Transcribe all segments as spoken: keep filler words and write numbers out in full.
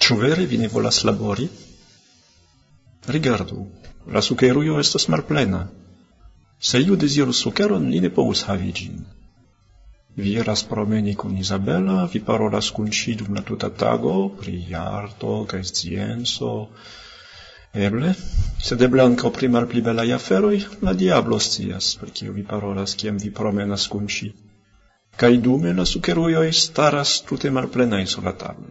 Ĉu vere vi ne volas labori? Rigardu, la sukerujo estas malplena. Se iu dezirus sukeron, li ne povus havi ĝin. Vi iras promeni kun Izabela, vi parolas kun ŝi dum la tuta tago pri arto kaj scienco. Eble, sed eble ankaŭ pri malpli belaj aferoj, la diablo scias, pri kio vi parolas, kiam vi promenas kun ŝi. Kaj dume la sukerujoj staras tute malplenaj sur la tablo.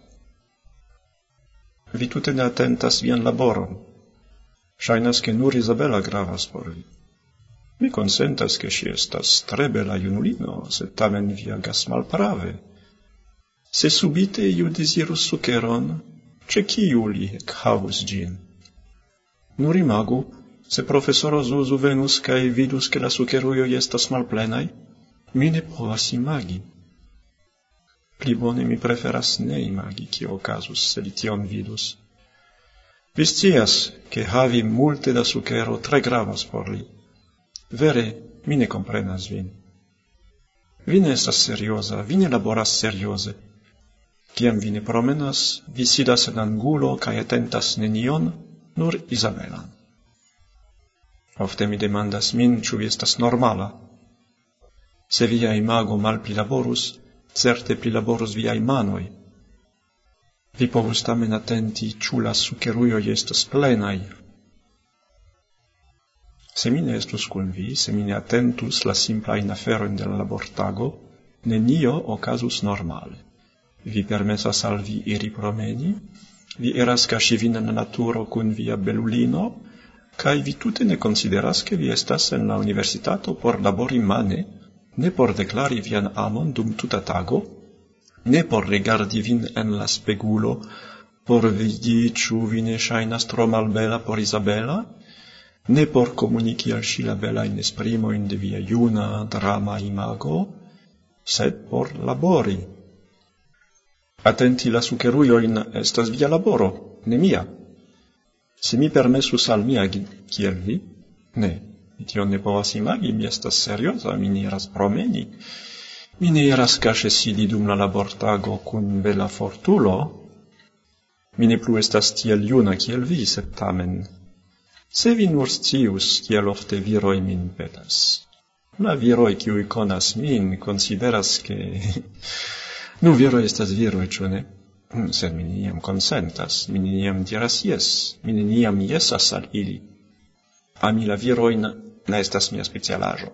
Vi tute ne atentas vian laboron. Ŝajnas, ke nur Izabela gravas por vi. Mi konsentas, ke ŝi estas tre bela junulino, sed tamen vi agas malprave. Se subite iu dezirus sukeron, ĉe kiu li ekhavus ĝin? Nur imagu, se profesoro Zuzu venus kaj vidus, ke la sukerujoj estas malplenaj, mi ne povas imagi. Pli bone mi preferas ne imagi, kio okazus, se li tion vidus. Vi scias, ke havi multe da sukero tre gravas por li. Vere, mi ne komprenas vin. Vi ne estas serioza, vi ne laboras serioze. Kiam vi ne promenas, vi sidas en angulo kaj atentas nenion, nur Izabelan. Ofte mi demandas min, ĉu vi estas normala. Se via imago malpli laborus, certe pli laborus viaj manoj. Vi povus tamen atenti, ĉu la sukerujoj estas plenaj. Se mi ne estus kun vi, se mi ne atentus la simplajn aferojn de la labortago, nenio okazus normale. Vi permesas al vi iri promeni, vi iras kaŝi vin en la naturo kun via belulino, kaj vi tute ne konsideras, ke vi estas en la universitato por labori mane, ne por deklari vian amon dum tuta tago, ne por rigardi vin en la spegulo, por vidi ĉu vi ne ŝajnas tro malbela por Izabela, ne por komuniki al ŝi la belajn esprimojn de via juna, drama imago, sed por labori. Atenti la sukerujojn estas via laboro, ne mia. Se mi permesus al mi agi kiel vi, ne. Tion ne povas imagi, mi estas serioza, mi ne iras promeni. Mi ne iras kaŝe sidi dum la labortago kun bela fortulo. Mi ne plu estas tiel juna kiel vi, sed tamen. Se vi nur scius, kiel ofte viroj min petas. La viroj, kiuj konas min, konsideras ke... nu, viroj estas viroj, ĉu ne? Sed mi neniam konsentas, mi neniam diras jes, mi neniam jesas al ili. Ami la virojn ne estas mia specialaĵo.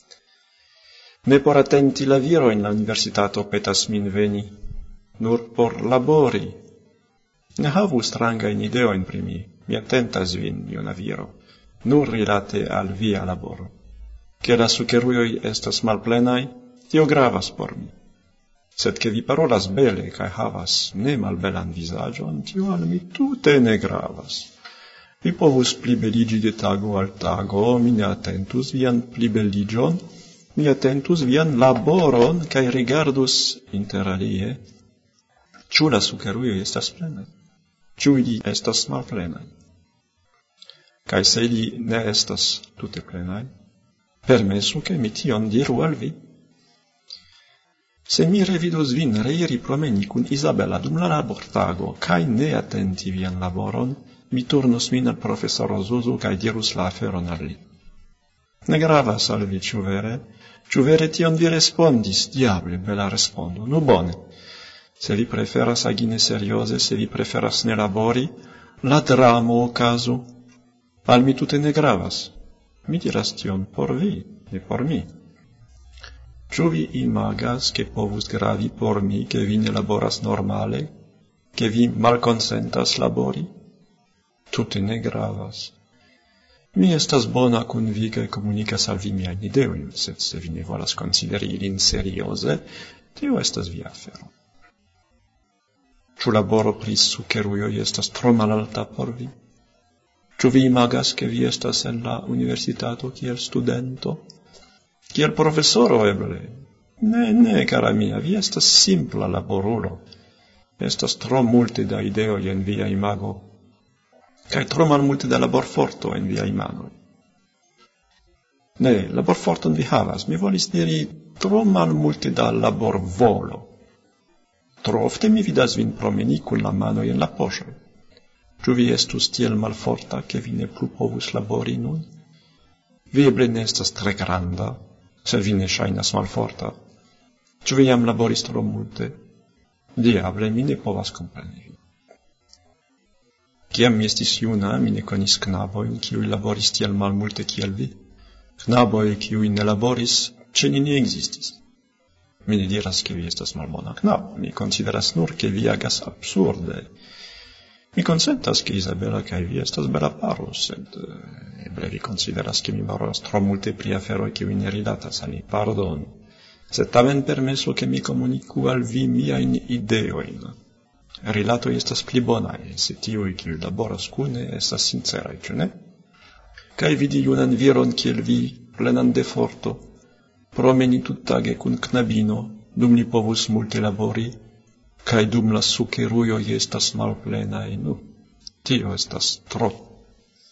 Ne por atenti la virojn la universitato petas min veni, nur por labori. Ne havu strangajn ideojn pri mi, mi atentas vin, juna viro, nur rilate al via laboro. Ke la sukerujoj estas malplenaj, tio gravas por mi. Sed ke vi parolas bele kaj havas ne malbelan vizaĝon, tio al mi tute ne gravas. Vi povus plibeligi de tago al tago, mi ne atentus vian plibeligion, mi atentus vian laboron, kaj rigardus inter alie, ĉu la sukerujoj estas plenaj, ĉu ili estas malplenaj. Kaj se ili ne estas tute plenaj, permesu, ke mi tion diru al vi. Se mi revidus vin reiri promeni kun Izabela dum la labortago, kaj ne atenti vian laboron, mi turnus min al profesoro Zuzu kaj dirus la aferon al li. Ne gravas al vi, ĉu vere? Ĉu vere tion vi respondis? Diable, bela respondo. Nu bone. Se vi preferas agi neserioze, se vi preferas ne labori, la dramo okazu, al mi tute ne gravas. Mi diras tion por vi, ne por mi. Ĉu vi imagas, ke povus gravi por mi, ke vi ne laboras normale, ke vi malkonsentas labori? Tute ne gravas. Mi estas bona kun vi kaj komunikas al vi miajn ideojn, sed se vi ne volas konsideri ilin serioze, tio estas via afero. Ĉu laboro pri sukerujoj estas tro malalta por vi? Ĉu vi imagas, ke vi estas en la universitato kiel studento? Kiel profesoro eble? Ne, ne, cara mia, vi estas simpla laborulo. Estas tro multe da ideoj en via imago, kaj tro malmulte da laborforto en viaj manoj. Ne, laborforton vi havas, mi volis diri tro malmulte da laborvolo. Tro ofte mi vidas vin promeni kun la mano en la poŝo. Ĉu vi estus tiel malforta, ke vi ne plu povus labori nun? Vi eble ne estas tre granda, sed vi ne ŝajnas malforta. Ĉu vi jam laboris tro multe? Diable, mi ne povas kompreni vin. Kiam mi estis juna, mi ne konis knabojn, kiuj laboris tiel malmulte kiel vi. Knaboj, kiuj ne laboris, ĉe ni ne ekzistis. Mi ne diras, ke vi estas malbona knabo, mi konsideras nur, ke vi agas absurde. Mi konsentas, ke Isabela kaj vi estas bela paro, sed eble vi konsideras, ke mi parolas tro multe pri aferoj, kiuj ne rilatas al ni. Pardonu. Sed tamen permesu, ke mi komuniku al vi miajn ideojn. Rilatoj estas pli bonaj, se tiuj, kiuj laboras kune, estas sinceraj, ĉu ne? Kaj vidi junan viron kiel vi, plenan de forto, promeni tuttage kun knabino, dum li povus multe labori, kaj dum la sukerujoj estas malplenaj, nu, tio estas tro